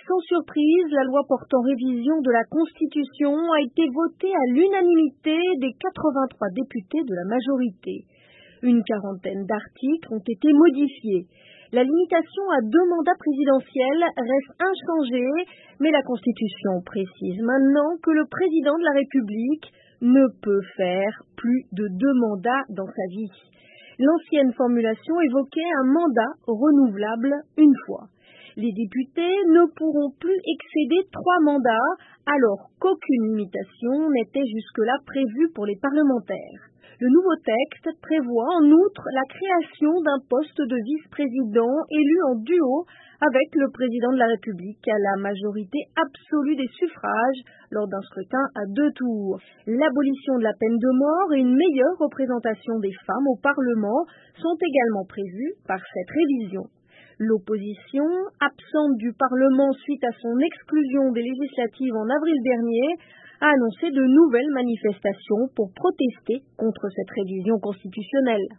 Sans surprise, la loi portant révision de la Constitution a été votée à l'unanimité des 83 députés de la majorité. Une quarantaine d'articles ont été modifiés. La limitation à 2 mandats présidentiels reste inchangée, mais la Constitution précise maintenant que le président de la République ne peut faire plus de 2 mandats dans sa vie. L'ancienne formulation évoquait un mandat renouvelable une fois. Les députés ne pourront plus excéder 3 mandats, alors qu'aucune limitation n'était jusque-là prévue pour les parlementaires. Le nouveau texte prévoit en outre la création d'un poste de vice-président élu en duo avec le président de la République à la majorité absolue des suffrages lors d'un scrutin à 2 tours. L'abolition de la peine de mort et une meilleure représentation des femmes au Parlement sont également prévues par cette révision. L'opposition, absente du Parlement suite à son exclusion des législatives en avril dernier, a annoncé de nouvelles manifestations pour protester contre cette révision constitutionnelle.